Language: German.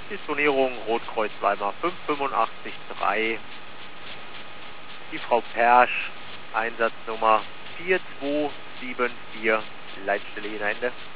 Disponierung Rotkreuz Weimar 5853. Die Frau Persch, Einsatznummer 4274, Leitstelle Jena Ende.